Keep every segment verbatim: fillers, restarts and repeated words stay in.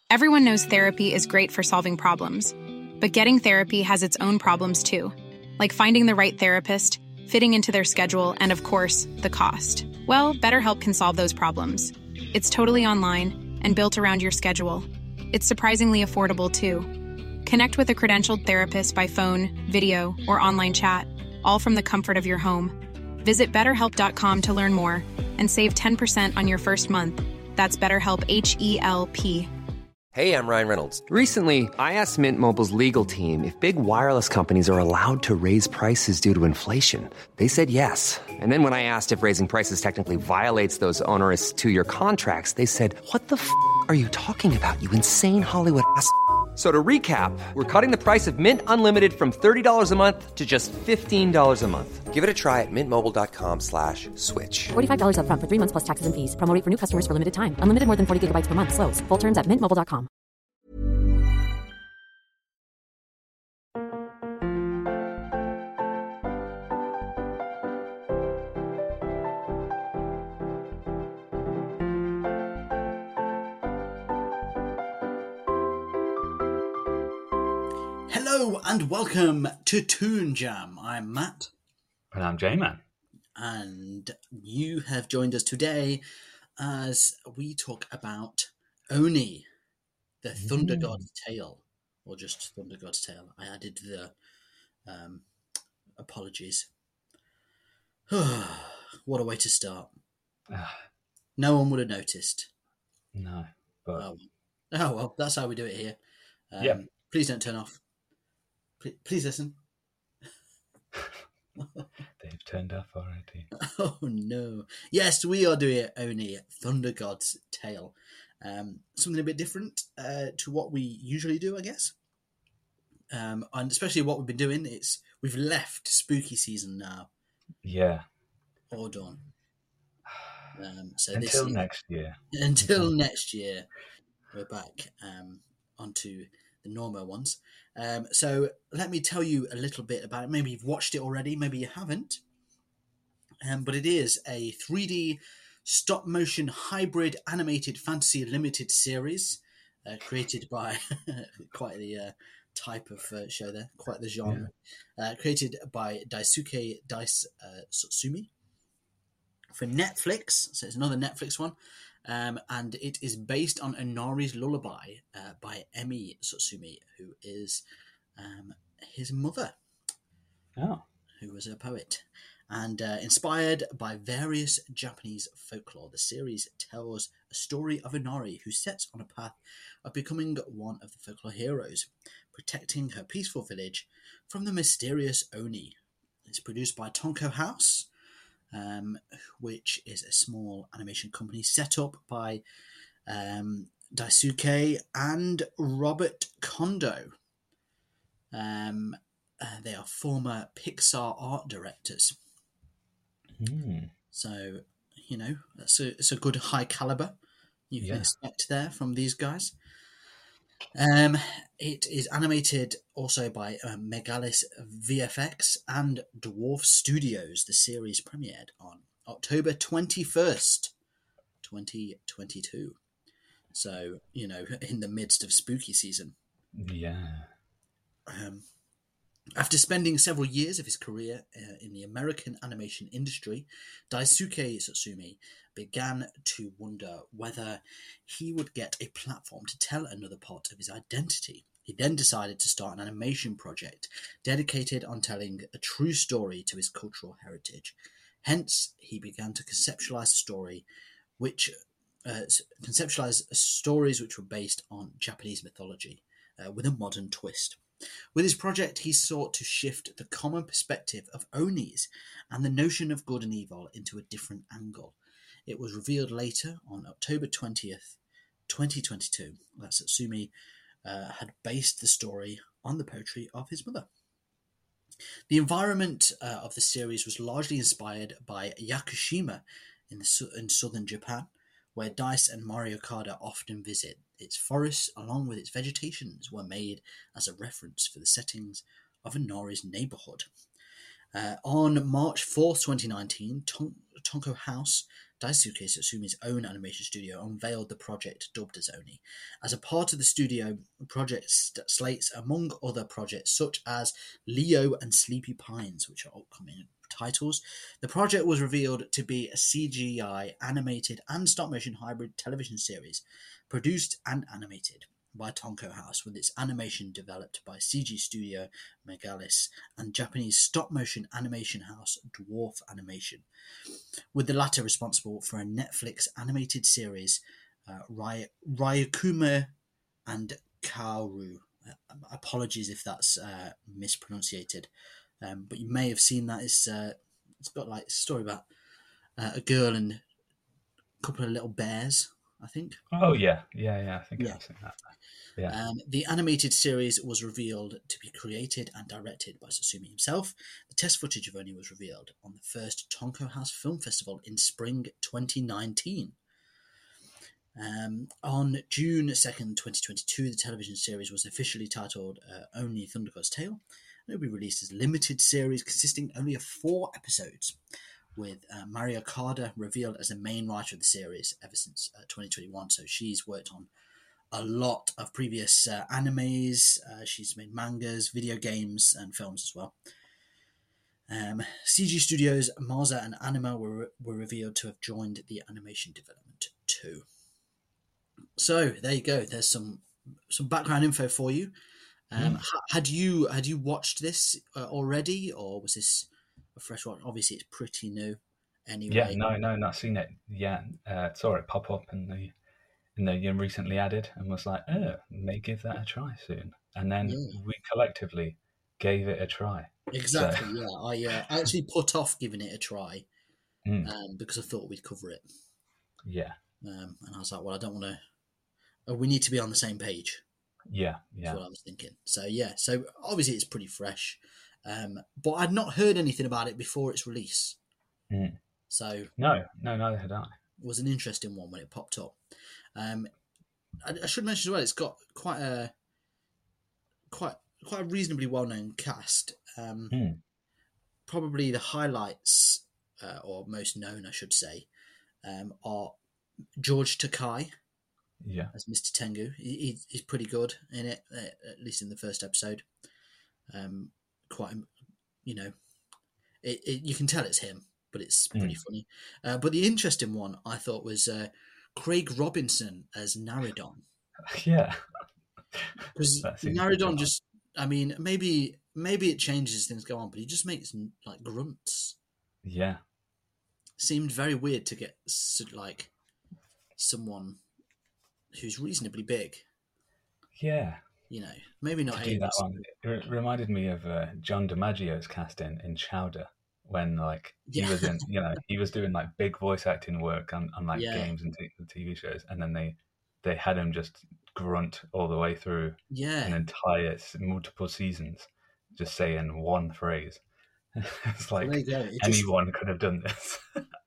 Everyone knows therapy is great for solving problems, but getting therapy has its own problems too, like finding the right therapist, fitting into their schedule, and of course, the cost. Well, BetterHelp can solve those problems. It's totally online and built around your schedule. It's surprisingly affordable too. Connect with a credentialed therapist by phone, video, or online chat, all from the comfort of your home. Visit better help dot com to learn more and save ten percent on your first month. That's BetterHelp, H E L P. Hey, I'm Ryan Reynolds. Recently, I asked Mint Mobile's legal team if big wireless companies are allowed to raise prices due to inflation. They said yes. And then when I asked if raising prices technically violates those onerous two-year contracts, they said, what the f*** are you talking about, you insane Hollywood ass f- So to recap, we're cutting the price of Mint Unlimited from thirty dollars a month to just fifteen dollars a month. Give it a try at mintmobile.com slash switch. forty-five dollars up front for three months plus taxes and fees. Promo rate for new customers for limited time. Unlimited more than forty gigabytes per month. Slows full terms at mint mobile dot com. Hello and welcome to Toon Jam. I'm Matt. And I'm J-Man. And you have joined us today as we talk about Oni, the Thunder Mm. God's Tale. Or just Thunder God's Tale. I added the um, apologies. What a way to start. No one would have noticed. No, but... Oh, oh well, that's how we do it here. Um, yeah. Please don't turn off. Please, please listen. They've turned off already. Oh no. Yes, we are doing Oni, Thunder God's Tale. Um, something a bit different uh, to what we usually do, I guess. Um, and especially what we've been doing, it's we've left spooky season now. Yeah. Or done. Um, so until this, next year. Until next year, we're back um, onto the normal ones. Um, so let me tell you a little bit about it. Maybe you've watched it already, maybe you haven't. Um, but it is a three D stop-motion hybrid animated fantasy limited series uh, created by quite the uh, type of uh, show there, quite the genre. Yeah. Uh, created by Daisuke Dice uh, Sutsumi for Netflix. So it's another Netflix one. Um, and it is based on Inari's Lullaby uh, by Emi Sutsumi, who is um, his mother, oh. who was a poet. And uh, inspired by various Japanese folklore, the series tells a story of Inari who sets on a path of becoming one of the folklore heroes, protecting her peaceful village from the mysterious Oni. It's produced by Tonko House, Um, which is a small animation company set up by um, Daisuke and Robert Kondo. Um, uh, they are former Pixar art directors. Mm. So, you know, it's a, it's a good high caliber you can yeah. expect there from these guys. Um, it is animated also by uh, Megalis V F X and Dwarf Studios. The series premiered on October twenty-first, twenty twenty-two. So, you know, in the midst of spooky season. Yeah. Um, after spending several years of his career uh, in the American animation industry, Daisuke Sutsumi began to wonder whether he would get a platform to tell another part of his identity. He then decided to start an animation project dedicated on telling a true story to his cultural heritage. Hence, he began to conceptualize a story which uh, conceptualize stories which were based on Japanese mythology uh, with a modern twist. With his project, he sought to shift the common perspective of Onis and the notion of good and evil into a different angle. It was revealed later, on October twentieth, twenty twenty-two, that Sutsumi uh, had based the story on the poetry of his mother. The environment uh, of the series was largely inspired by Yakushima in, the, in southern Japan, where Dice and Mario Okada often visit. Its forests, along with its vegetations, were made as a reference for the settings of Inari's neighborhood. Uh, on March fourth, twenty nineteen, Ton- Tonko House Daisuke Satsumi's own animation studio unveiled the project dubbed as Oni. As a part of the studio, project st- slates, among other projects such as Leo and Sleepy Pines, which are upcoming titles. The project was revealed to be a C G I animated and stop-motion hybrid television series, produced and animated by Tonko House, with its animation developed by C G Studio Megalis and Japanese stop-motion animation house Dwarf Animation, with the latter responsible for a Netflix animated series, uh, Ry- Ryukuma and Kaoru. Uh, apologies if that's uh, mispronunciated, um, but you may have seen that. It's, uh, it's got like a story about uh, a girl and a couple of little bears, I think. Oh yeah, yeah, yeah. I think Yeah. I've seen that. Yeah. Um, the animated series was revealed to be created and directed by Satsumi himself. The test footage of Oni was revealed on the first Tonko House Film Festival in spring twenty nineteen. Um, on June second, twenty twenty-two, the television series was officially titled uh, Only Thunder God's Tale. It will be released as a limited series consisting only of four episodes, with uh, Maria Carter revealed as the main writer of the series ever since uh, twenty twenty-one. So she's worked on a lot of previous uh, animes. Uh, she's made mangas, video games, and films as well. Um, C G Studios Maza and Anima were were revealed to have joined the animation development too. So there you go. There's some some background info for you. Um, Mm. ha- had you had you watched this uh, already, or was this a fresh watch? Obviously, it's pretty new. Anyway, Yeah, no, no, not seen it. Yeah, uh, saw it pop up in the in the you recently added, and was like, oh, may give that a try soon. And then Yeah. we collectively gave it a try. exactly. So, Yeah, I uh, I actually put off giving it a try mm, um, because I thought we'd cover it. yeah, Um, and I was like, well, I don't want to. Oh, we need to be on the same page. yeah, That's yeah. what I was thinking. So yeah, so obviously it's pretty fresh, um, but I'd not heard anything about it before its release. Mm. So No, no, neither had I. it was an interesting one when it popped up. Um, I, I should mention as well, it's got quite a quite quite a reasonably well known cast. Um, Mm. Probably the highlights, uh, or most known, I should say, um, are George Takai Yeah, as Mister Tengu. He, he, he's pretty good in it, uh, at least in the first episode. Um, quite, you know, it, it, you can tell it's him, but it's pretty Mm. funny. Uh, but the interesting one I thought was uh, Craig Robinson as Naridon, yeah. because That seems Naridon bizarre. just, I mean, maybe maybe it changes as things go on, but he just makes like grunts. Yeah, Seemed very weird to get s- like someone who's reasonably big. yeah. You know, maybe not To do that A-list. one, it re- reminded me of uh, John DiMaggio's casting in Chowder, when like he Yeah. was in, you know, he was doing like big voice acting work on, on like Yeah. games and t- T V shows, and then they they had him just grunt all the way through Yeah. an entire s- multiple seasons, just saying one phrase. It's Well, like there you go. It just, anyone could have done this.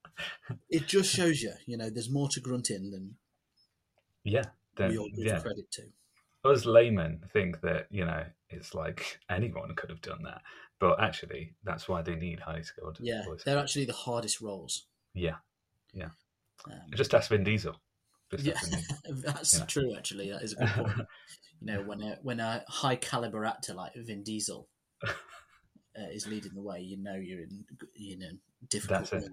it just shows you, you know, there's more to grunting than Yeah, we then all give yeah, credit to. us laymen think that, you know, it's like anyone could have done that, but actually that's why they need highly skilled Yeah, voice. they're actually the hardest roles. Yeah, yeah. Um, Just ask Vin Diesel. Just yeah, ask Vin Diesel. that's Yeah. true. Actually, that is a good point. You know, when a when a high caliber actor like Vin Diesel uh, is leading the way, you know you're in you know difficult. That's it. mood.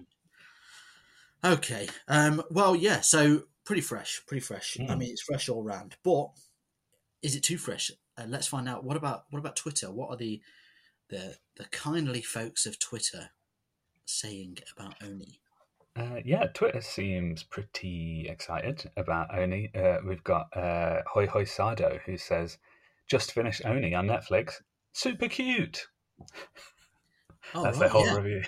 Okay. Um. Well, yeah. So pretty fresh. Pretty fresh. I Mm. mean, it's fresh all round. But is it too fresh? Uh, let's find out. What about what about Twitter? What are the the the kindly folks of Twitter saying about Oni? Uh, yeah, Twitter seems pretty excited about Oni. Uh, we've got uh, Hoi Hoi Sado, who says, just finished Oni on Netflix. Super cute. Oh, That's right, their whole yeah. review.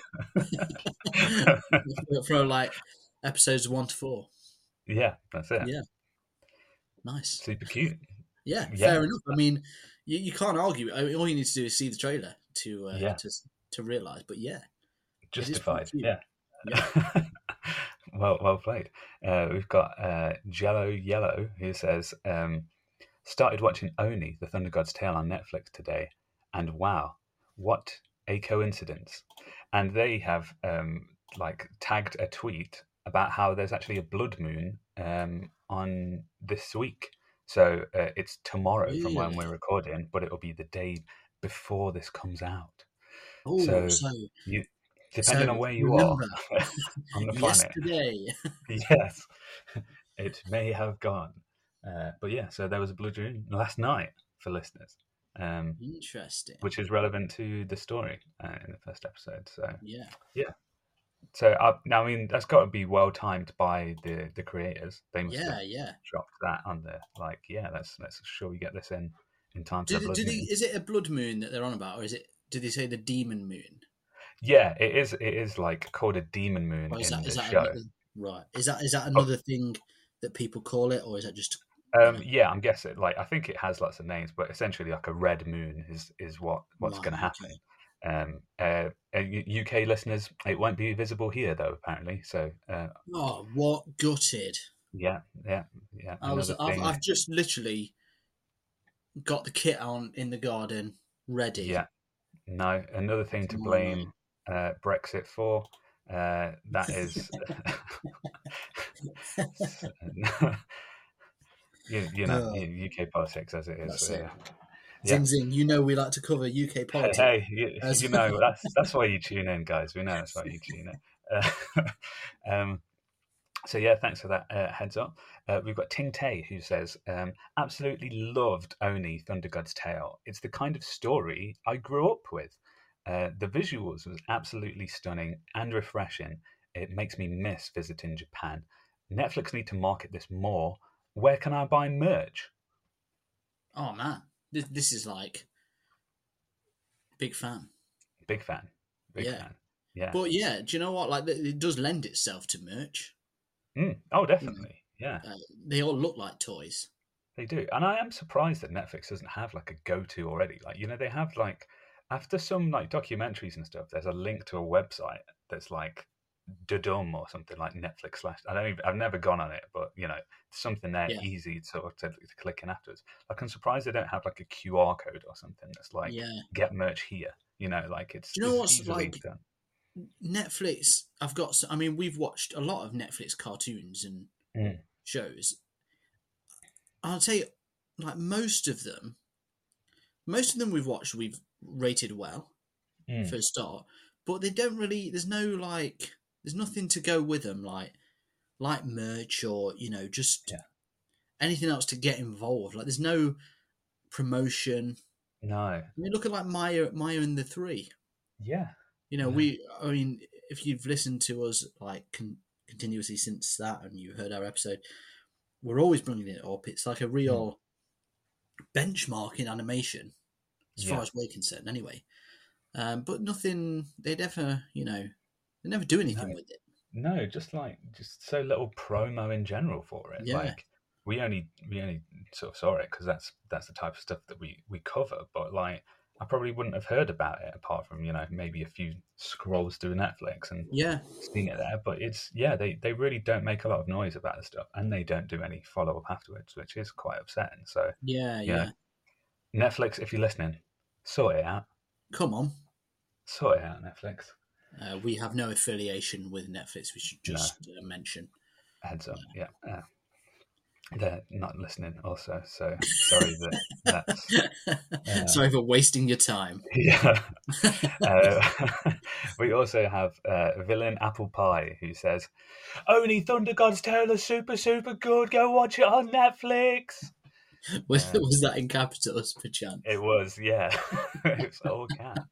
For like episodes one to four. Yeah, that's it. Yeah. Nice. Super cute. Yeah, Yeah. fair enough. I mean, you, you can't argue. I mean, all you need to do is see the trailer to uh, Yeah. to to realize. But yeah, is pretty Justified. cute. Yeah. Yeah. well, well played. Uh, we've got uh, Jello Yellow, who says, um, started watching Oni, the Thunder God's Tale on Netflix today, and wow, what a coincidence. And they have um, like tagged a tweet about how there's actually a blood moon um, on this week. So uh, it's tomorrow from when Really? we're recording, but it'll be the day before this comes out. Oh, So so you, so depending on where you are remember on the planet, yesterday. yes, it may have gone. Uh, but yeah, so there was a blood moon last night for listeners, um, Interesting. which is relevant to the story uh, in the first episode. So Yeah. yeah. So uh, now, I mean, that's got to be well timed by the, the creators. They must Yeah, have yeah. dropped that on there. Like, yeah, let's let's sure we get this in in time for Do, the blood do they, moon. is it a blood moon that they're on about, or is it? Do they say the demon moon? Yeah, it is. It is like called a demon moon Or is in that the is that show. another, right? Is that is that Oh, another thing that people call it, or is that just you um, know? yeah, I'm guessing. Like, I think it has lots of names, but essentially, like a red moon is is what what's Right, going to happen. okay. Um, uh, uh, U K listeners, it won't be visible here though, apparently. So, uh, Oh, what gutted! yeah, yeah, yeah. I was Another I've thing. I've just literally got the kit on in the garden ready. Yeah. No, another thing to Tomorrow night. blame uh, Brexit for. Uh, that is, you, you know, Oh, U K politics as it is. that's So, it. yeah, yeah. Zing zing. You know we like to cover U K Hey, politics. hey, you, As- you know that's that's why you tune in, guys. We know that's why you tune in. Uh, um, so yeah, thanks for that uh, heads up. Uh, we've got Ting Tay who says, um, absolutely loved Oni Thunder God's Tale. It's the kind of story I grew up with. Uh, the visuals was absolutely stunning and refreshing. It makes me miss visiting Japan. Netflix need to market this more. Where can I buy merch? oh man, this, this is like big fan. Big fan. Big Yeah. fan. Yeah. But yeah, do you know what? Like it it does lend itself to merch. Mm. Oh, definitely. Yeah. Uh, they all look like toys. They do, and I am surprised that Netflix doesn't have like a go-to already. Like, you know, they have like after some like documentaries and stuff. There's a link to a website that's like Dudum or something like Netflix slash. I don't even, I've never gone on it, but you know, something there Yeah. easy sort of to, to click in afterwards. Like, I'm surprised they don't have like a Q R code or something that's like Yeah. get merch here. You know, like it's, Do you know it's what's easily like- done. Netflix. I've got. s- I mean, we've watched a lot of Netflix cartoons and Mm. shows. I'll tell you, like most of them, most of them we've watched, we've rated well Mm. for a start. But they don't really. There's no like. There's nothing to go with them, like like merch or you know just Yeah. anything else to get involved. Like there's no promotion. No, I mean, look at like Maya, Maya and the Three. yeah, You know, Yeah. we. I mean, if you've listened to us like con- continuously since that, and you heard our episode, we're always bringing it up. It's like a real benchmark in animation, as far Yeah. as we're concerned, anyway. Um, but nothing. They never, you know, they never do anything No. with it. No, just like just so little promo in general for it. Yeah. Like we only we only sort of saw it because that's that's the type of stuff that we we cover. But like I probably wouldn't have heard about it apart from you know maybe a few scrolls through Netflix and Yeah, seeing it there. But it's yeah they they really don't make a lot of noise about the stuff and they don't do any follow up afterwards, which is quite upsetting. So yeah, you yeah. know, Netflix, if you're listening, sort it out. Come on. Sort it out, Netflix. Uh, we have no affiliation with Netflix. We should just uh, mention. Heads up, yeah. Uh, they're not listening, also. So sorry that that's uh, Sorry for wasting your time. yeah. uh, we also have uh, villain Apple Pie who says, "Only Thunder God's Tale is super super good. Go watch it on Netflix." Was, Um, was that in capitals, perchance? It was, yeah. It's all cat.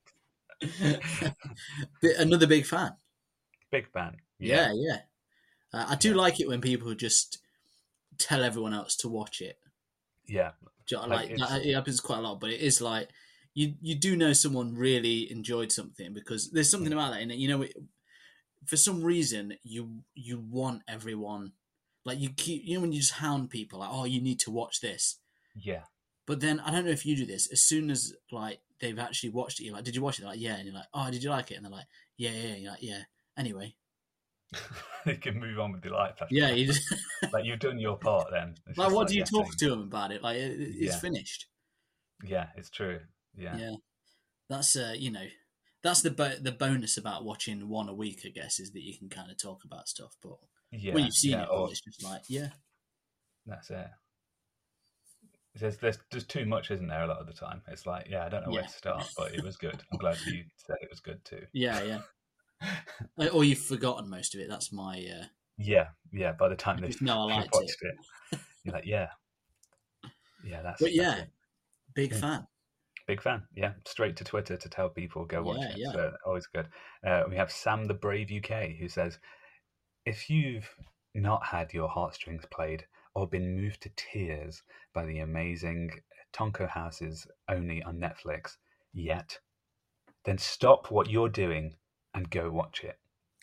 But another big fan. Big fan. Yeah, yeah. Uh, I do Yeah. like it when people just tell everyone else to watch it. Yeah. Do you know, Like, Like, it's- that, it happens quite a lot, but it is like you you do know someone really enjoyed something because there's something about that in it. You know, it, for some reason you you want everyone like you keep you know when you just hound people like oh you need to watch this, Yeah. but then I don't know if you do this. As soon as like they've actually watched it, you're like, did you watch it? They're like, yeah, and you're like, oh, did you like it? And they're like, yeah, yeah. And you're like, yeah. Anyway, You can move on with your life. after yeah. that. You just, Like, you've done your part then. It's like, just what do you yeah, talk so- to them about it? Like, it, it's Yeah. finished. Yeah, it's true. Yeah. Yeah, that's uh, you know, that's the bo- the bonus about watching one a week. I guess is that you can kind of talk about stuff. But Yeah, when you've seen yeah, it all, or, it's just like, yeah, that's it. There's, there's there's too much, isn't there? A lot of the time, it's like, yeah, I don't know where yeah, to start, but it was good. I'm glad you said it was good too. yeah, yeah. Uh, Or you've forgotten most of it. That's my. Uh, Yeah, yeah. By the time they've, just know I they've liked watched it. it, you're like, yeah, yeah, that's. But yeah, that's it. big Yeah. fan. Big fan. Yeah, straight to Twitter to tell people go watch Yeah, it. yeah. So always good. Uh, we have Sam the Brave U K who says, if you've not had your heartstrings played or been moved to tears by the amazing Tonko Houses only on Netflix yet, then stop what you're doing and go watch it.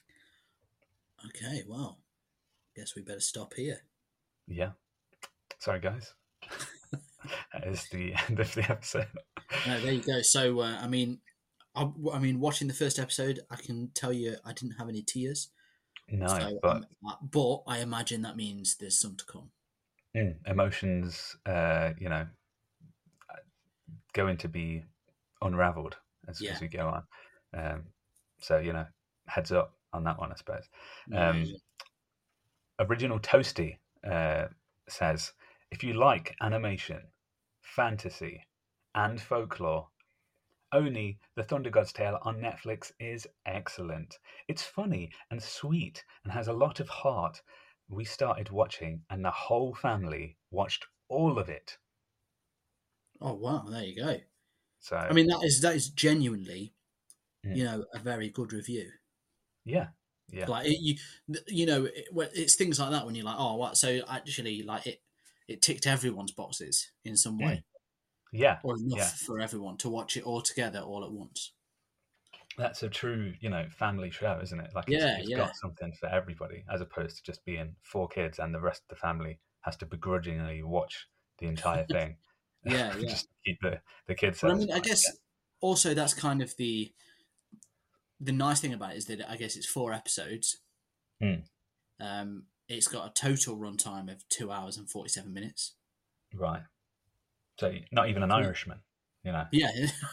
Okay, well, guess we better stop here. Yeah. Sorry, guys. That is the end of the episode. No, there you go. So, uh, I mean, I, I mean, watching the first episode, I can tell you I didn't have any tears. No, So, but um, uh, but I imagine that means there's some to come. mm, emotions, uh, you know, going to be unraveled as, Yeah. as we go on. Um, so, you know, heads up on that one, I suppose. Yeah, Um, yeah. Original Toasty uh, says, if you like animation, fantasy, and folklore, Oni, The Thunder God's Tale on Netflix is excellent. It's funny and sweet and has a lot of heart. We started watching and the whole family watched all of it. Oh wow, there you go. So I mean, that is that is genuinely, Mm. you know, a very good review. yeah, yeah, Like it, you, you know, it, well, it's things like that when you're like, oh, what? So actually, like it, it ticked everyone's boxes in some way, yeah, or enough yeah. for everyone to watch it all together all at once. That's a true, you know, family show, isn't it? Like, Yeah, it's, it's yeah. got something for everybody, as opposed to just being four kids and the rest of the family has to begrudgingly watch the entire thing. Yeah, yeah. Just to keep the the kids. But I mean, I satisfied. guess also that's kind of the the nice thing about it is that I guess it's four episodes. Hmm. Um, it's got a total runtime of two hours and forty seven minutes. Right. So not even an Irishman, you know. Yeah.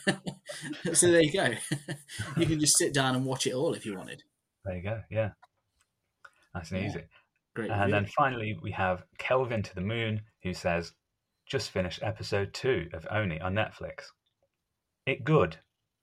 So there you go. You can just sit down and watch it all if you wanted. There you go. Yeah. Nice and Yeah. easy. Great. And review. then finally, we have Kelvin to the Moon, who says, just finished episode two of Oni on Netflix. It good.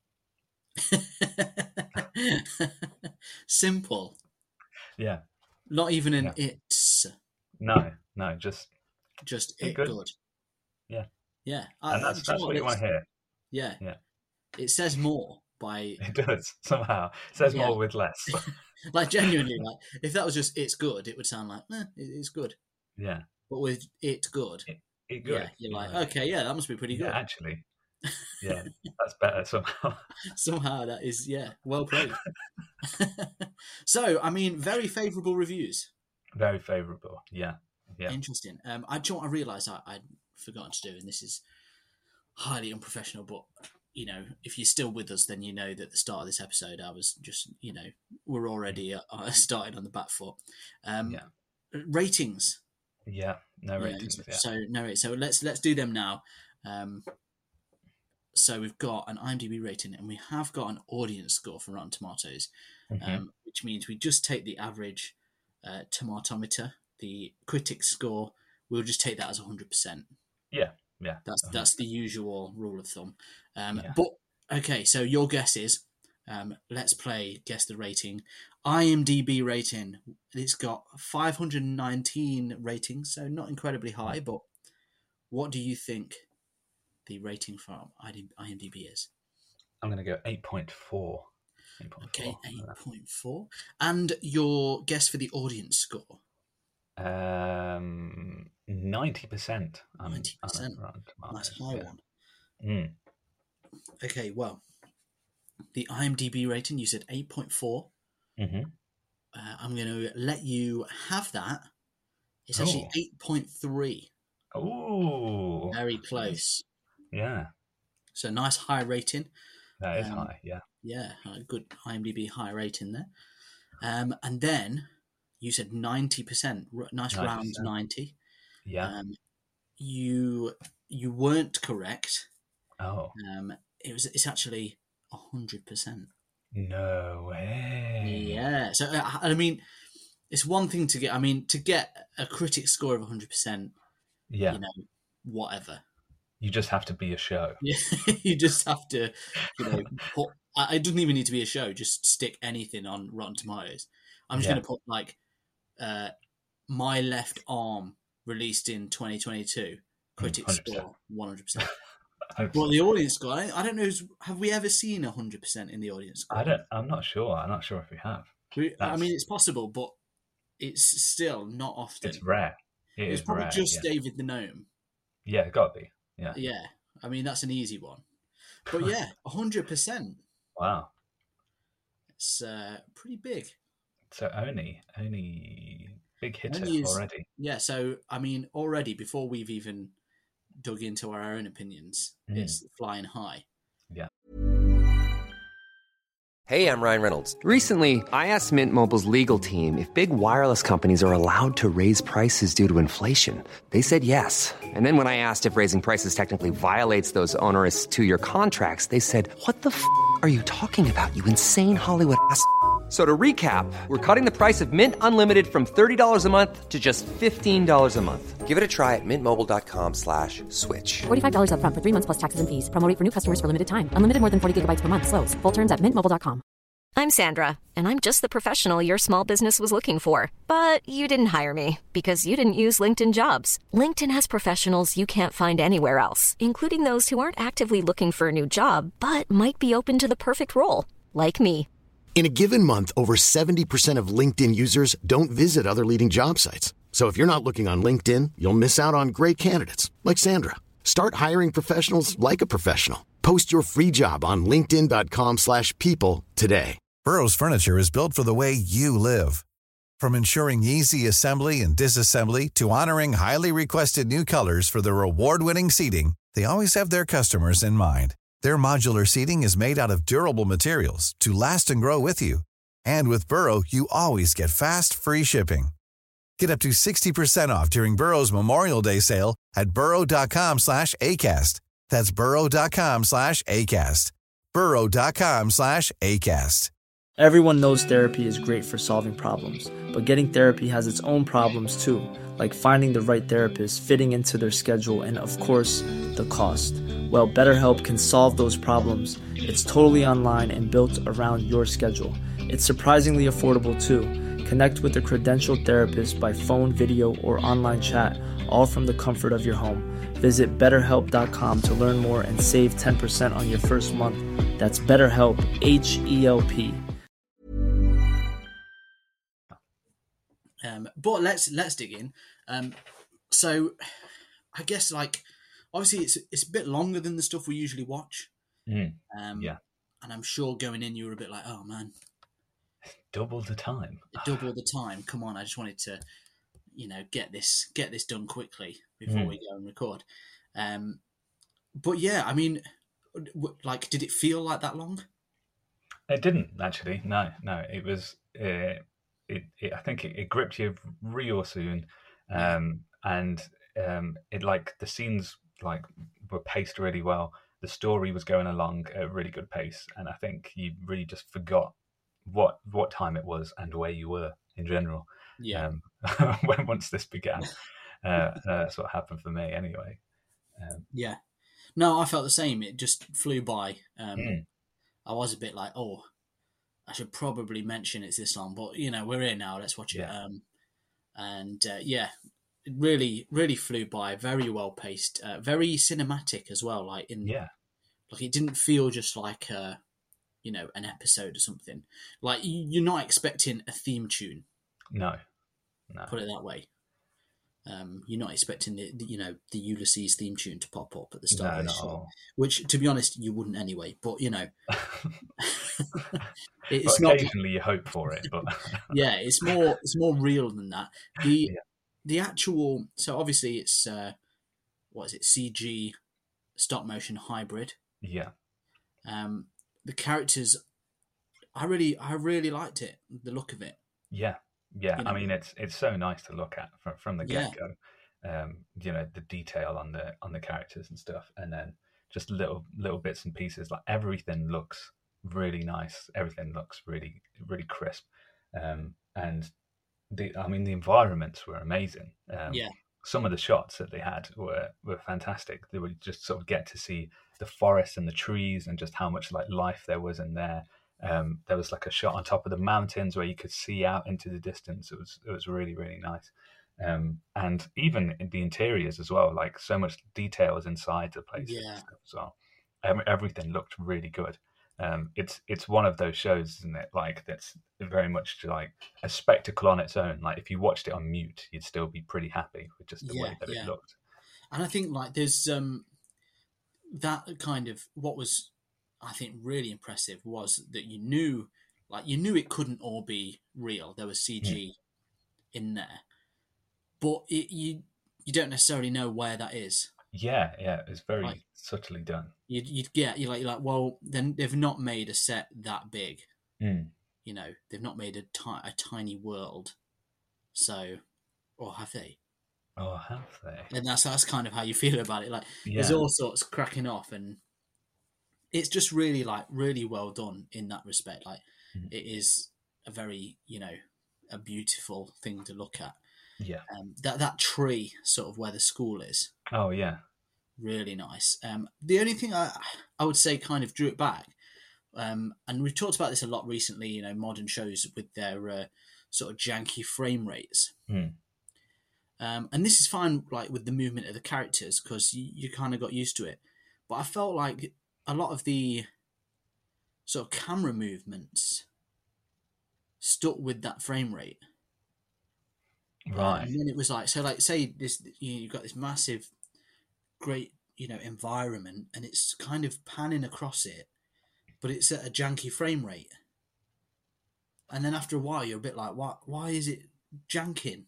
Simple. Yeah. Not even an Yeah. it's. No, no, just Just It it good. good. Yeah. Yeah. and I- that's do you that's know what you want to hear. Yeah. Yeah. It says more by It does somehow. It says Yeah. more with less. like genuinely like if that was just it's good, it would sound like eh, it- it's good. Yeah. But with it good, It good. yeah, you're like, Yeah. okay, yeah, that must be pretty Yeah, good. actually. Yeah, that's better somehow. Somehow that is, yeah, well played. So, I mean, very favourable reviews. Very favourable. Yeah. Yeah. Interesting. Um, I, do you know what I realised I, I'd forgotten to do, and this is highly unprofessional, but, you know, if you're still with us, then you know that at the start of this episode, I was just, you know, we're already uh, started on the back foot. Um, Yeah. Ratings. Yeah. No Yeah, ratings. Yeah. So no, so let's let's do them now. Um, so we've got an IMDb rating, and we have got an audience score for Rotten Tomatoes, Mhm. um, which means we just take the average uh, tomatometer, the critic score. We'll just take that as a hundred percent. Yeah. Yeah. That's that's the usual rule of thumb. Um, Yeah. But okay, so your guess is. Um, let's play guess the rating. IMDb rating. It's got five hundred nineteen ratings, so not incredibly high. But what do you think the rating from IMDb is? I'm going to go eight point four. Okay, eight point four. And your guess for the audience score? Um, ninety percent. ninety percent. Nice high yeah. one. Mm. Okay, well, the IMDb rating, you said eight point four. Mm-hmm. Uh, I'm going to let you have that. It's actually Oh. eight point three. Ooh. Very close. Yeah. So nice high rating. That is Um, high. Yeah. Yeah, a good IMDb high rating there. Um, and then you said ninety percent. R- Nice round ninety percent. ninety. Yeah. Um, you you weren't correct. Oh. Um, it was it's actually one hundred percent. No way. Yeah. So uh, I mean, it's one thing to get. I mean, to get a critic score of one hundred percent. Yeah, you know, whatever. You just have to be a show. Yeah, you just have to, you know, put. It doesn't even need to be a show. Just stick anything on Rotten Tomatoes. I'm just Yeah. going to put like, uh, My Left Arm released in twenty twenty-two. Critic one hundred percent. score one hundred percent. one hundred percent. Well, the audience score. I, I don't know. Have we ever seen one hundred percent in the audience score? I don't. I'm not sure. I'm not sure if we have. We, I That's- mean, it's possible, but it's still not often. It's rare. It It's is probably rare. just yeah. David the Gnome. Yeah, it got to be. Yeah. Yeah, I mean that's an easy one. But yeah, one hundred percent. Wow. It's uh, pretty big. So Oni, Oni, big hitter Oni is- already. Yeah, so I mean, already before we've even dug into our own opinions, Mm. it's flying high. Hey, I'm Ryan Reynolds. Recently, I asked Mint Mobile's legal team if big wireless companies are allowed to raise prices due to inflation. They said yes. And then when I asked if raising prices technically violates those onerous two-year contracts, they said, "What the f*** are you talking about, you insane Hollywood ass?" So to recap, we're cutting the price of Mint Unlimited from thirty dollars a month to just fifteen dollars a month. Give it a try at mintmobile.com slash switch. forty-five dollars up front for three months plus taxes and fees. Promo rate for new customers for limited time. Unlimited more than forty gigabytes per month. Slows full terms at mint mobile dot com. I'm Sandra, and I'm just the professional your small business was looking for. But you didn't hire me because you didn't use LinkedIn Jobs. LinkedIn has professionals you can't find anywhere else, including those who aren't actively looking for a new job, but might be open to the perfect role, like me. In a given month, over seventy percent of LinkedIn users don't visit other leading job sites. So if you're not looking on LinkedIn, you'll miss out on great candidates like Sandra. Start hiring professionals like a professional. Post your free job on linkedin dot com slash people today. Burrow's furniture is built for the way you live. From ensuring easy assembly and disassembly to honoring highly requested new colors for their award-winning seating, they always have their customers in mind. Their modular seating is made out of durable materials to last and grow with you. And with Burrow, you always get fast, free shipping. Get up to sixty percent off during Burrow's Memorial Day sale at burrow.com slash ACAST. That's burrow.com slash ACAST. burrow.com slash ACAST. Everyone knows therapy is great for solving problems, but getting therapy has its own problems too, like finding the right therapist, fitting into their schedule, and of course, the cost. Well, BetterHelp can solve those problems. It's totally online and built around your schedule. It's surprisingly affordable too. Connect with a credentialed therapist by phone, video, or online chat, all from the comfort of your home. Visit better help dot com to learn more and save ten percent on your first month. That's BetterHelp, H E L P. Um, but let's let's dig in. Um, so, I guess like obviously it's it's a bit longer than the stuff we usually watch. Mm. Um, Yeah. and I'm sure going in you were a bit like, oh man, Double the time. double the time. Come on, I just wanted to, you know, get this get this done quickly before Mm. we go and record. Um, but yeah, I mean, w- like, did it feel like that long? It didn't actually. No, no. It was. Uh, it, it. I think it, it gripped you real soon, um, and um, it like the scenes like were paced really well. The story was going along at a really good pace, and I think you really just forgot what what time it was and where you were in general. Yeah. Um, when once this began, uh, uh, that's what happened for me anyway. Um, Yeah. No, I felt the same. It just flew by. Um, Mm. I was a bit like, oh, I should probably mention it's this long, but you know, we're here now. Let's watch it. Yeah. Um, and uh, yeah, it really, really flew by. Very well paced. Uh, very cinematic as well. Like in, yeah, like it didn't feel just like a, you know, an episode or something. Like you- you're not expecting a theme tune. no, no. Put it that way. Um, you're not expecting the, the, you know, the Ulysses theme tune to pop up at the start No, of the not at show, all. which, to be honest, you wouldn't anyway. But you know, it's But not. occasionally you hope for it, but Yeah, it's more. It's more real than that. The Yeah. the actual. So obviously, it's uh, what is it? C G, stop motion hybrid. yeah, Um, the characters, I really, I really liked it. The look of it. yeah, yeah. You know- I mean, it's it's so nice to look at from from the Yeah. get go. Um, you know, the detail on the on the characters and stuff, and then just little little bits and pieces. Like everything looks really nice. Everything looks really really crisp. Um, and the I mean the environments were amazing. Um, Yeah, some of the shots that they had were were fantastic. They would just sort of get to see the forest and the trees and just how much like life there was in there. Um, there was like a shot on top of the mountains where you could see out into the distance. It was it was really really nice. Um, and even in the interiors as well, like so much detail was inside the places and yeah, stuff as well. Em- Everything looked really good. Um, it's it's one of those shows, isn't it? Like that's very much like a spectacle on its own. Like if you watched it on mute, you'd still be pretty happy with just the yeah, way that it yeah. looked. And I think like there's um that kind of what was I think really impressive was that you knew like you knew it couldn't all be real. There was Mm. C G in there, but it, you you don't necessarily know where that is. Yeah, yeah, it's Like very subtly done. you'd, you'd get you're like you're like well then they've not made a set that big. Mm. You know they've not made a, ti- a tiny world, so or have they? Oh, have they? And that's that's kind of how you feel about it. Like there's Yeah. all sorts cracking off, and it's just really like really well done in that respect. Like Mhm. it is a very you know a beautiful thing to look at. Yeah. Um, that that tree sort of where the school is Oh, yeah. really nice. Um, the only thing I I would say kind of drew it back, um, and we've talked about this a lot recently. You know, modern shows with their uh, sort of janky frame rates. Mm. Um, and this is fine, like with the movement of the characters, because you, you kind of got used to it. But I felt like a lot of the sort of camera movements stuck with that frame rate. Uh, Right. and then it was like, so like, say this, you know, you've got this massive, great, you know, environment, and it's kind of panning across it, but it's at a janky frame rate. And then after a while, you're a bit like, why? Why is it janking?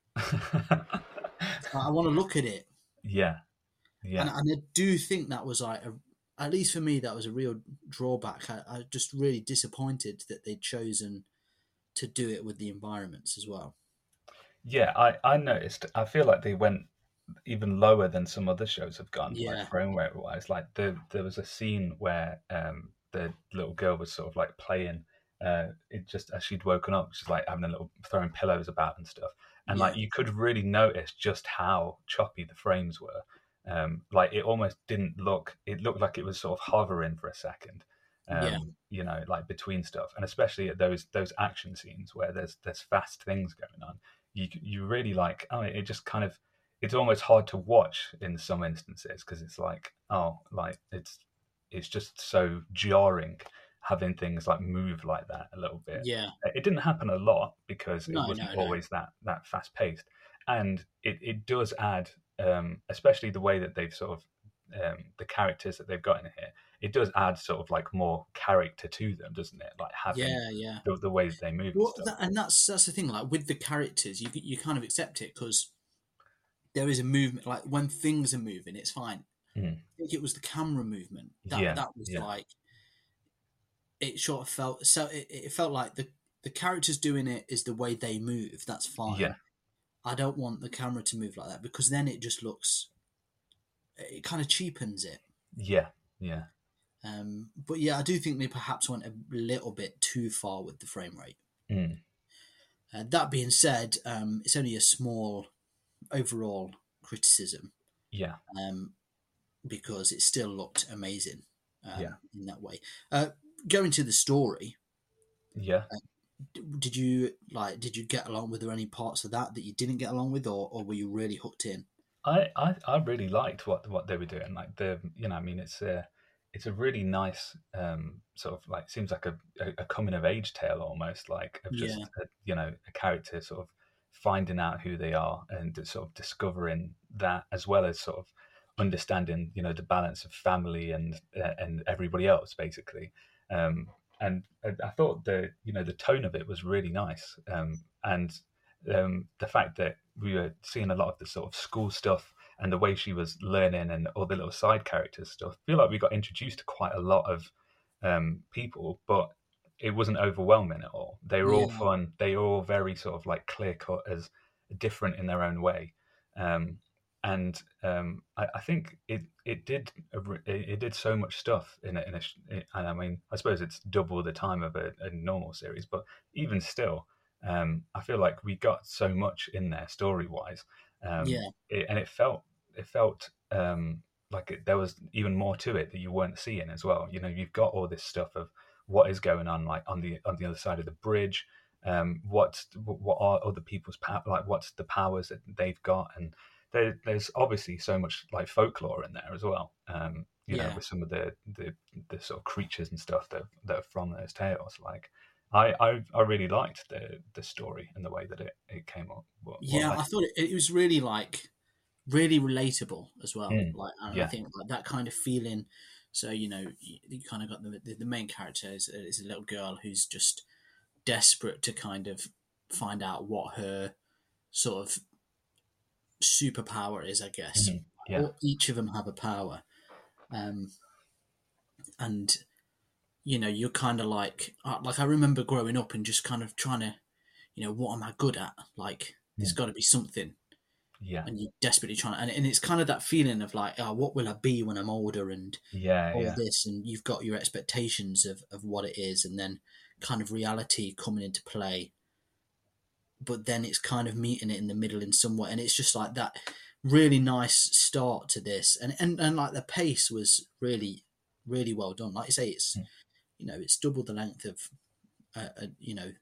Like, I want to look at it. Yeah. Yeah. And, and I do think that was like, a, at least for me, that was a real drawback. I, I just really disappointed that they'd chosen to do it with the environments as well. Yeah, I, I noticed. I feel like they went even lower than some other shows have gone, Yeah. like frame rate wise. Like the, there was a scene where um, the little girl was sort of like playing. Uh, it just as she'd woken up, she's like having a little throwing pillows about and stuff, and Yeah. like you could really notice just how choppy the frames were. Um, like it almost didn't look. It looked like it was sort of hovering for a second. Um, Yeah. You know, like between stuff, and especially at those those action scenes where there's there's fast things going on. You you really like. Oh, it just kind of. It's almost hard to watch in some instances because it's like, oh, like it's it's just so jarring having things like move like that a little bit. Yeah. It didn't happen a lot because it No, wasn't no, no. always that that fast paced, and it it does add, um, especially the way that they've sort of um, the characters that they've got in here. It does add sort of like more character to them, doesn't it? Like having Yeah, yeah. the, the way that they move Well, and stuff. that, and that's that's the thing. Like with the characters, you you kind of accept it because there is a movement. Like when things are moving, it's fine. Mm. I think it was the camera movement that Yeah, that was yeah. like. It sort of felt so. It, it felt like the the characters doing it is the way they move. That's fine. Yeah. I don't want the camera to move like that because then it just looks. It kind of cheapens it. Yeah, yeah. Um, but yeah, I do think they perhaps went a little bit too far with the frame rate. Mm. Uh, that being said, um, it's only a small overall criticism Yeah. um, because it still looked amazing um, Yeah. in that way. Uh, going to the story, Yeah. d- did you like? Did you get along with? There any parts of that that you didn't get along with, or, or were you really hooked in? I, I, I really liked what what they were doing. Like the you know, I mean it's a it's a really nice um sort of like seems like a, a, a coming of age tale almost, like of just Yeah. a, you know, a character sort of finding out who they are and sort of discovering that, as well as sort of understanding, you know, the balance of family and uh, and everybody else basically. Um and I I thought the you know the tone of it was really nice. Um and um, the fact that we were seeing a lot of the sort of school stuff and the way she was learning and all the little side characters stuff. I feel like we got introduced to quite a lot of um, people, but it wasn't overwhelming at all. They were all Yeah. fun. They were all very sort of like clear cut as different in their own way. Um, and um, I, I think it it did a re- it, it did so much stuff in a, in a sh- and I mean I suppose it's double the time of a, a normal series, but even still, Um, I feel like we got so much in there story wise, um, Yeah. it, and it felt it felt um, like it, there was even more to it that you weren't seeing as well. You know, you've got all this stuff of what is going on, like on the on the other side of the bridge. Um, what what are other people's power? Like, what's the powers that they've got? And there, there's obviously so much like folklore in there as well. Um, you Yeah. know, with some of the, the the sort of creatures and stuff that that are from those tales. Like, I I, I really liked the the story and the way that it, it came up. What, what Yeah, like, I thought it, it was really like really relatable as well. Mm, Like I, I yeah. think like that kind of feeling. So you know, you, you kind of got the, the the main character is, is a little girl who's just desperate to kind of find out what her sort of superpower is, I guess. Mhm, yeah. All, each of them have a power, um, and you know, you're kind of like uh, like I remember growing up and just kind of trying to, you know, what am I good at? Like, there's Mm. got to be something. Yeah, And you're desperately trying to, and, and it's kind of that feeling of like, oh, what will I be when I'm older, and yeah, all yeah, this, and you've got your expectations of, of what it is, and then kind of reality coming into play, but then it's kind of meeting it in the middle in some way, and it's just like that really nice start to this, and and, and like the pace was really, really well done. Like you say, it's Mm. you know, it's double the length of, uh, a, you know,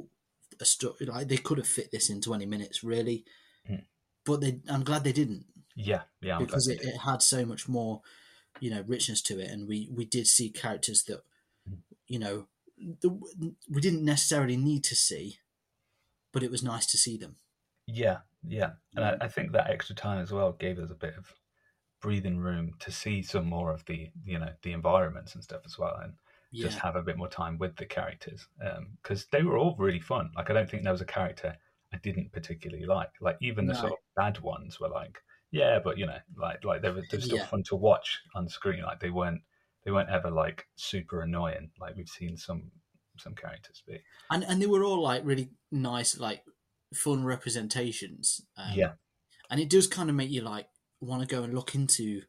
a story. Like they could have fit this in twenty minutes, really. Mm. But they, I'm glad they didn't, yeah, yeah. I'm because glad it, they did. it had so much more, you know, richness to it, and we we did see characters that, Mm. you know, the, we didn't necessarily need to see, but it was nice to see them. Yeah, yeah, and I, I think that extra time as well gave us a bit of breathing room to see some more of the you know the environments and stuff as well, and just Yeah. have a bit more time with the characters because they were all really fun. Like, I don't think there was a character I didn't particularly like. Like, even the No. sort of bad ones were like, yeah, but you know, like like they were they were still Yeah. fun to watch on screen. Like, they weren't they weren't ever like super annoying like we've seen some some characters be. And and they were all like really nice, like fun representations. Um, Yeah. And it does kind of make you like want to go and look into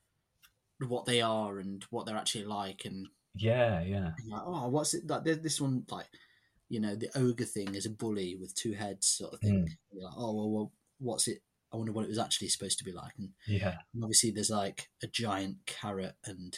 what they are and what they're actually like, and Yeah, yeah, like, oh, what's it like? There's this one, like, you know, the ogre thing is a bully with two heads, sort of thing. Mm. You're like, oh well, well, what's it? I wonder what it was actually supposed to be like. And, yeah, and obviously, there's like a giant carrot and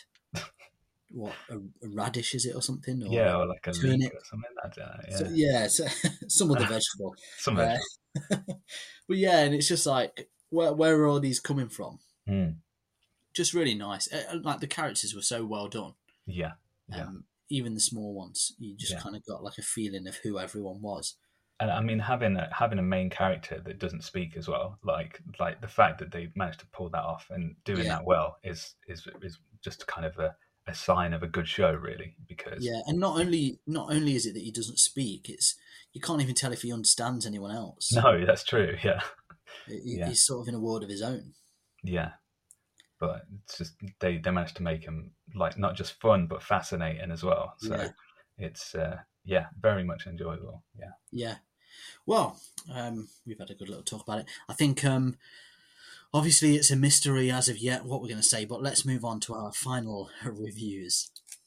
what a, a radish is it or something? Or yeah, or like a turnip. leek or something. I don't know. Yeah, So, yeah, so, some other vegetable. some Uh, vegetable. but yeah, and it's just like, where where are all these coming from? Mm. Just really nice. Uh, Like the characters were so well done. Yeah, yeah. Um, even the small ones, you just Yeah. kind of got like a feeling of who everyone was. And I mean, having a, having a main character that doesn't speak as well, like like the fact that they managed to pull that off and doing Yeah. that well is is is just kind of a, a sign of a good show, really. Because Yeah, and not only not only is it that he doesn't speak, it's you can't even tell if he understands anyone else. no, that's true. Yeah, He- yeah. He's sort of in a world of his own. yeah. But it's just they they managed to make him like not just fun but fascinating as well. So Yeah. it's uh, yeah, very much enjoyable. Yeah. Yeah. Well, um, we've had a good little talk about it. I think um, obviously it's a mystery as of yet what we're going to say, but let's move on to our final reviews.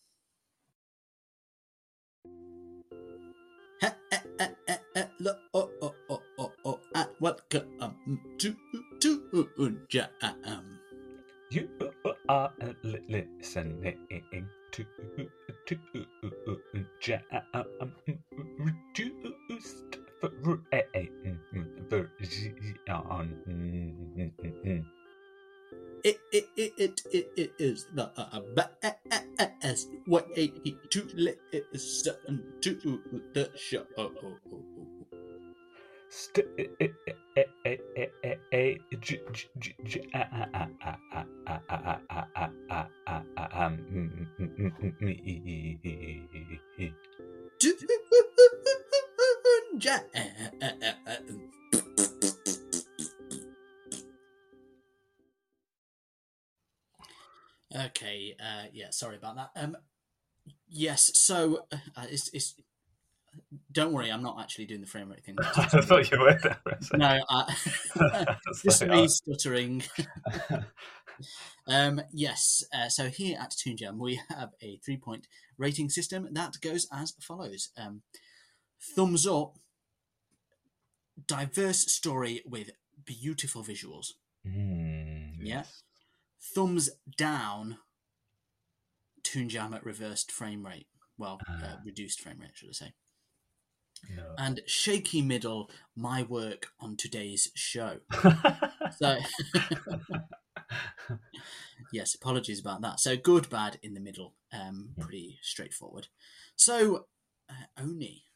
Ha, eh, eh, eh, eh, lo- oh, oh, oh, oh, oh, ah, welcome to to Jam. You are listening to to Jam reduced version. It it it it it, it is the uh, best way to listen to the show. Jam. Okay, uh, yeah, sorry about that. Um, yes, so uh, it's, it's. Don't worry, I'm not actually doing the frame rate thing. I thought you were there. No, uh, just like, me oh. stuttering. um, yes, uh, so here at Toon Jam, we have a three-point rating system that goes as follows. Um, thumbs up diverse story with beautiful visuals. Mm, Yeah. yes. Thumbs down, Toon Jam at reversed frame rate. Well, uh, Ah. reduced frame rate, should I say. No. And shaky middle, my work on today's show. So, yes, apologies about that. So, good, bad, in the middle. Um, pretty straightforward. So, uh, Oni,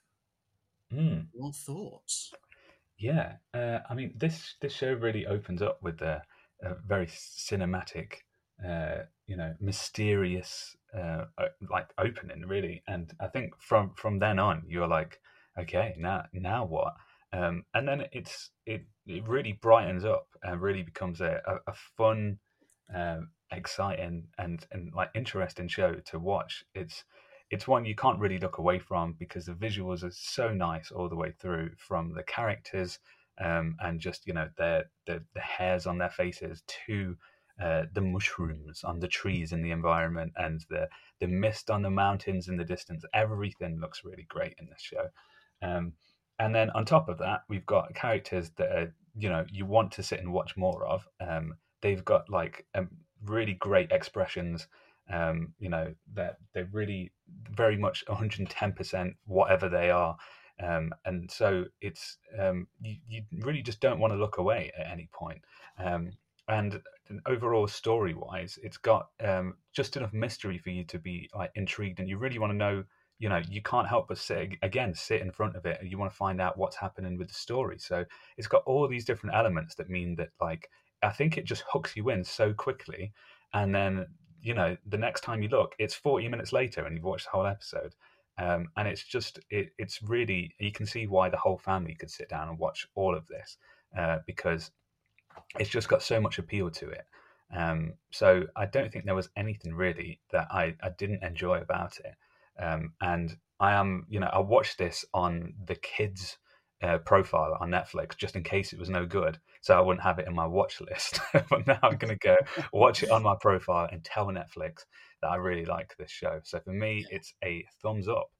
Mm. your thoughts? Yeah, uh, I mean this this show really opens up with a, a very cinematic, uh, you know, mysterious uh, o- like opening really, and I think from from then on you're like, okay, now now what? Um, and then it's it it really brightens up and really becomes a a, a fun, um, exciting and and like interesting show to watch. It's it's one you can't really look away from because the visuals are so nice all the way through, from the characters, um, and just you know their the the hairs on their faces to uh, the mushrooms on the trees in the environment and the the mist on the mountains in the distance. Everything looks really great in this show. Um, and then on top of that, we've got characters that are, you know you want to sit and watch more of. Um, they've got like um, really great expressions. Um, you know that they're really very much one hundred ten percent whatever they are, um, and so it's um, you, you really just don't want to look away at any point. Um, and overall, story wise, it's got um, just enough mystery for you to be like intrigued, and you really want to know. You know, you can't help but sit again, sit in front of it, and you want to find out what's happening with the story. So it's got all these different elements that mean that, like, I think it just hooks you in so quickly, and then you know the next time you look, it's forty minutes later, and you've watched the whole episode. Um, and it's just it, it's really, you can see why the whole family could sit down and watch all of this, uh, because it's just got so much appeal to it. Um, so I don't think there was anything really that I, I didn't enjoy about it. Um, and I am, you know, I watched this on the kids' uh, profile on Netflix just in case it was no good, so I wouldn't have it in my watch list. But now I'm going to go watch it on my profile and tell Netflix that I really like this show. So for me, it's a thumbs up.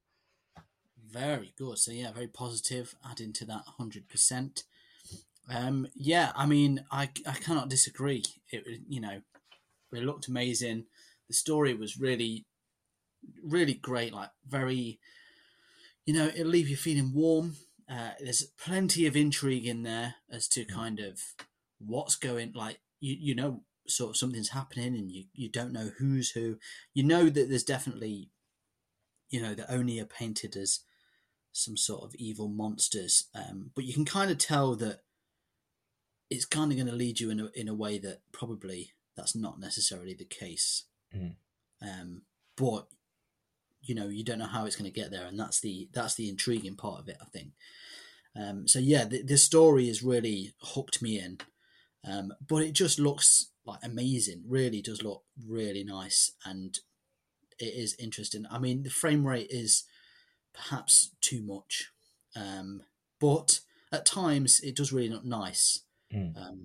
Very good. So yeah, very positive. Adding to that one hundred percent. Um, yeah, I mean, I, I cannot disagree. It you know, it looked amazing. The story was really, really great. Like very, you know, it'll leave you feeling warm. Uh, there's plenty of intrigue in there as to kind of what's going. Like you, you know, sort of something's happening, and you, you don't know who's who. You know that there's definitely, you know, that Oni are painted as some sort of evil monsters, um, but you can kind of tell that it's kind of going to lead you in a in a way that probably that's not necessarily the case. Mm. Um, but you know, you don't know how it's going to get there, and that's the that's the intriguing part of it, I think. Um, so yeah, the, the story has really hooked me in, um, but it just looks like amazing. Really does look really nice, and it is interesting. I mean, the frame rate is perhaps too much, um, but at times it does really look nice. Mm. Um,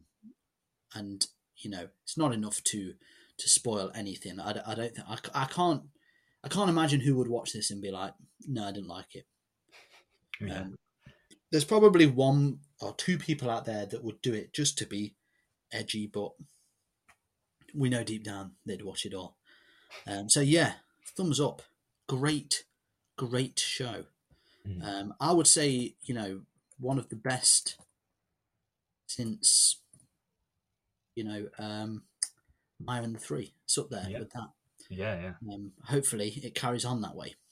and you know, it's not enough to to spoil anything. I, I don't think I, I can't I can't imagine who would watch this and be like, no, I didn't like it. Yeah. Um, there's probably one or two people out there that would do it just to be edgy, but we know deep down they'd watch it all. Um, so yeah, thumbs up. Great, great show. Mm. Um, I would say, you know, one of the best since, you know, um, Maya and the Three. It's up there Yeah. with that. Yeah, yeah. Um, hopefully it carries on that way.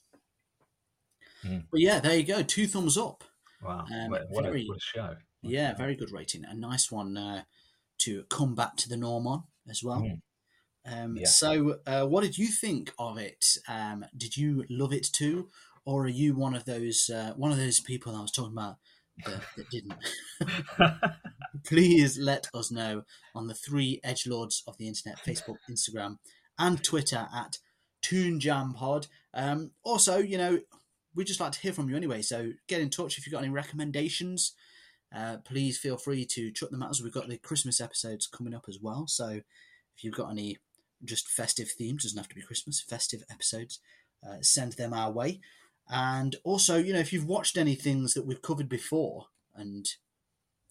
Mm. But yeah, there you go. Two thumbs up. Wow, Um, what, what, very, a, what a show. What a yeah, show. very good rating. A nice one uh, to come back to the norm on as well. Mm. Um, Yeah. So uh, what did you think of it? Um, did you love it too? Or are you one of those uh, one of those people I was talking about that, that didn't? Please let us know on the three edgelords of the internet, Facebook, Instagram, and Twitter at ToonJamPod. Um, also, you know, we'd just like to hear from you anyway, so get in touch if you've got any recommendations. Uh, please feel free to chuck them at us. We've got the Christmas episodes coming up as well, so if you've got any just festive themes, doesn't have to be Christmas, festive episodes, uh, send them our way. And also, you know, if you've watched any things that we've covered before and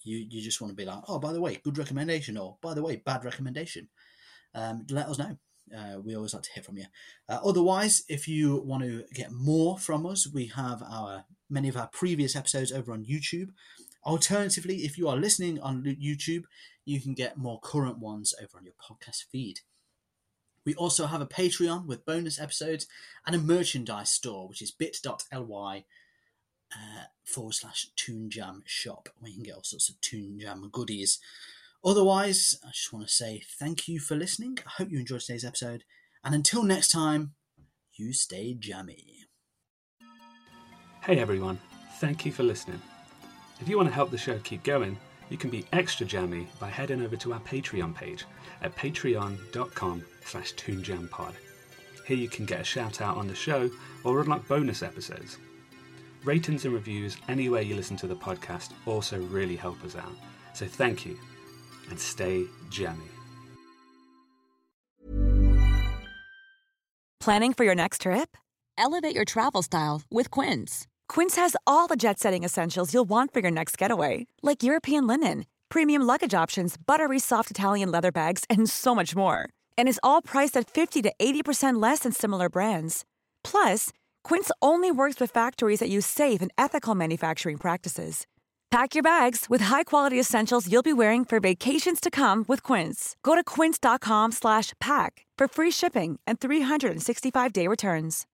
you, you just want to be like, oh, by the way, good recommendation, or by the way, bad recommendation, um, let us know. Uh, we always like to hear from you. Uh, otherwise, if you want to get more from us, we have our many of our previous episodes over on YouTube. Alternatively, if you are listening on YouTube, you can get more current ones over on your podcast feed. We also have a Patreon with bonus episodes and a merchandise store, which is bit.ly uh, forward slash Toon Jam shop, where you can get all sorts of Toon Jam goodies. Otherwise, I just want to say thank you for listening. I hope you enjoyed today's episode. And until next time, you stay jammy. Hey everyone, thank you for listening. If you want to help the show keep going, you can be extra jammy by heading over to our Patreon page at patreon.com slash toonjampod. Here you can get a shout out on the show or unlock bonus episodes. Ratings and reviews anywhere you listen to the podcast also really help us out. So thank you, and stay jammy. Planning for your next trip? Elevate your travel style with Quince. Quince has all the jet-setting essentials you'll want for your next getaway, like European linen, premium luggage options, buttery soft Italian leather bags, and so much more. And is all priced at fifty to eighty percent less than similar brands. Plus, Quince only works with factories that use safe and ethical manufacturing practices. Pack your bags with high-quality essentials you'll be wearing for vacations to come with Quince. Go to quince.com slash pack for free shipping and three sixty-five day returns.